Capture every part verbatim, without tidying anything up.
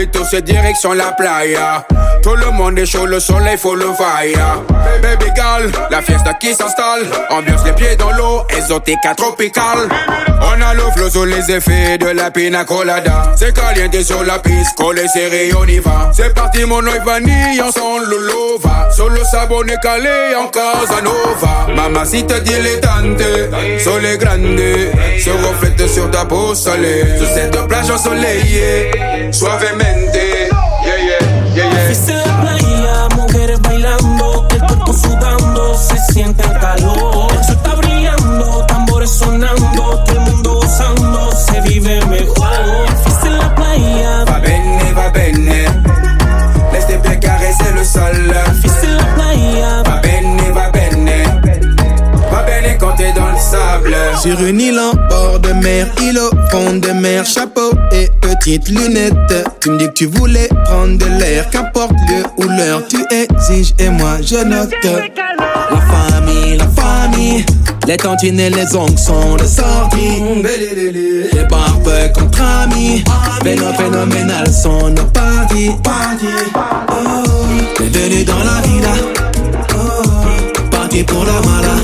Plutôt c'est direction la playa. Tout le monde est chaud, le soleil faut le fire. Baby girl, la fiesta qui s'installe. Ambiance les pieds dans l'eau, exotique à tropical. On a le flow sur les effets de la pina colada. C'est caliente sur la piste, collé serré, on y va. C'est parti mon oeil vanille, on sent le lova. Solo sabone calé en Casanova. Mamacita dilettante, sole grande. Se reflète sur ta peau salée. Sur cette plage ensoleillée, suavemente. Yeah, yeah, yeah, yeah. Fuiste a la playa, mujeres bailando, el cuerpo sudando, se siente el calor. El sol está brillando, tambores sonando, todo el mundo gozando, se vive mejor. Fuiste a la playa, va bene, va bene. Laisse tes pieds caresser le sol. Fuiste a la playa, va bene, va bene. Va bene quand t'es dans le sable. Sur une île en bord de mer, île au fond de mer, chapeau et petites lunettes. Tu me dis que tu voulais prendre de l'air, qu'importe lieu ou l'heure, tu exiges et moi je note. La famille, la famille, les tantines et les ongles sont de sortie. Les barbes contre amis, Phéno- phénoménal sont nos parties. Oh, bienvenue dans la vida, oh, parti pour la mala.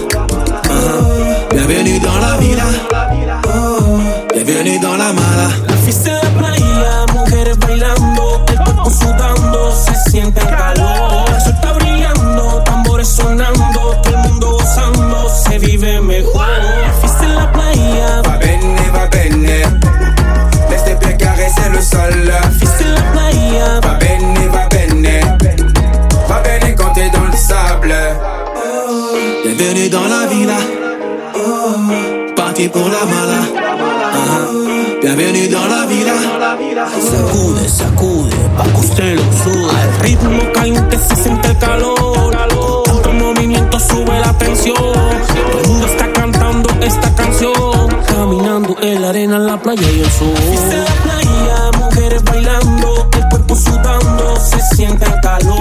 Oh, bienvenue dans la vida, oh, bienvenue dans la mala. la fiesta de la playa, mujeres bailando, el cuerpo sudando, se siente el calor. El sol está brillando, tambores sonando, todo el mundo gozando, se vive mejor. La fiesta de la playa, va bene, va bene. Laisse tes pieds caresser le sol. la fiesta de la playa, va bene, va bene. Va bene quand t'es dans le sable. Oh, bienvenue dans la vida, oh, parti pour la mala. Oh, bienvenue dans la vida. sacude, sacude, pa' que usted lo sude. Al ritmo caliente se siente el calor. Tanto movimiento sube la tensión. Todo el mundo está cantando esta canción. Caminando en la arena, en la playa y el sol. Fiesta de la playa, mujeres bailando, el cuerpo sudando, se siente el calor.